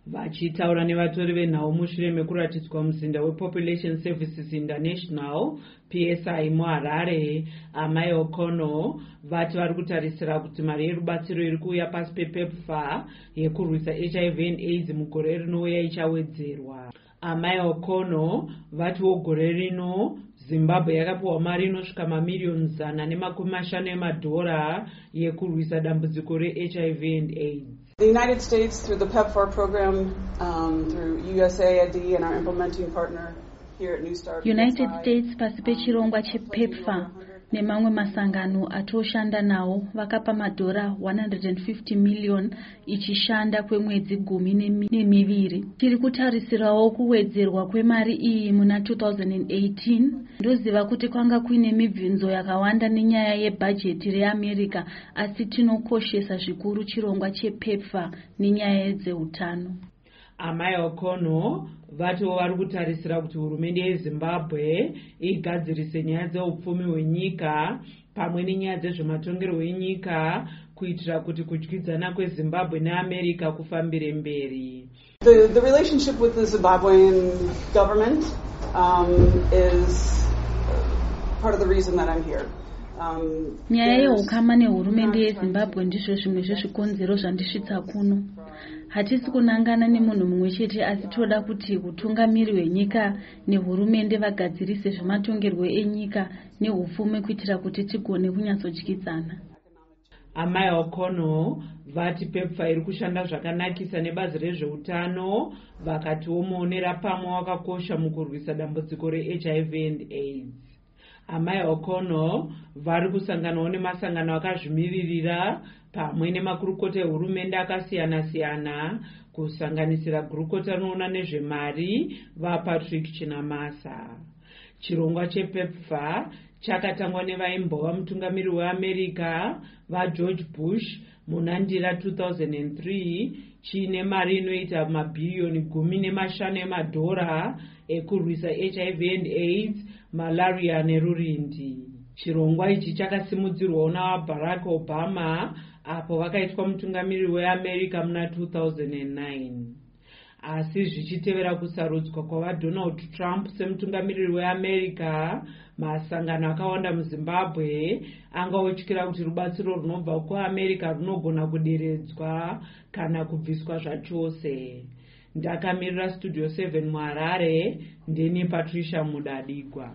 Vachitaura nevatori venhau mushure mekuratidzwa muzinda wePopulation Services International PSI muHarare, Amai Okono vati vari kutarisira kuti mari yerubatsiro iri kuuya pasi pepepfa yekurwisa HIV and AIDS mugore rinouya ichawedzerwa. Amai Okono vatiwo gore rino Zimbabwe yakapiwa mari inosvika mamiliyoni 150 emadhora yekurwisa dambudziko reHIV and AIDS. The United States, through the PEPFAR program, through USAID and our implementing partner here at New Start. United States pasi pechirongwa chePEPFAR nemamwe masangano atoshanda nawo vakapa madhora 150 million ichishanda kwemwedzi 12. Tiri kutarisirawo kuwedzerwa kwemari iyi muna 2018. Ndoziva kuti kwanga kuine mibvunzo yakawanda nenyaya yebhajeti reAmerica, asi tinokoshesa zvikuru chirongwa chePEPFAR nenyaya yedzeutano. Amai Okono vatiwo vari kutarisira kuti hurumende yeZimbabwe igadzirise nyaya dzeupfumi hwenyika pamwe nenyaya dzezvematongerwo enyika kuitira kuti kudyidzana kweZimbabwe neAmerica kufambire mberi. The relationship with the Zimbabwean government is part of the reason that I'm here. Nyaya yeukama nehurumende yeZimbabwe ndizvo zvimwe zvezvikonzero zvandisvitsa kuno. Hatisi kunangana nemunhu mumwe chete, asi toda kuti utungamiri hwenyika nehurumende vagadzirise zvematongerwo enyika nehupfumi kuitira kuti tigone kunyatsodyidzana. Amai Okono vati PEPFAR iri kushanda zvakanakisa nebazi rezveutano, vakatiwo muonera pamwe wakakosha mukurwisa dambudziko reHIV and AIDS. Amai Okono vari kusanganawo nemasangano akazvimiririra pamwe nemakurukota ehurumende akasiyana-siyana kusanganisira gurukota rinoona nezvemari vaPatrick Chinamasa. Chirongwa chePEPFAR chakatangwa nevaimbova mutungamiri weAmerica vaGeorge Bush muna ndira 2003 chiine mari inoita mabhiriyoni 15 emadhora ekurwisa HIV and AIDS, malaria nerurindi. Chirongwa ichi chakasimudzirwawo naBarack Obama apo vakaitwa mutungamiri weAmerica muna 2009. Asi zvichitevera kusarudzwa kwavaDonald Trump semutungamiriri weAmerica, masangano akawanda muZimbabwe angaotyira kuti rubatsiro runobva kuAmerica runogona kuderedzwa kana kubviswa zvachose. Ndakamirira Studio 7 muHarare, ndini Patricia Mudadigwa.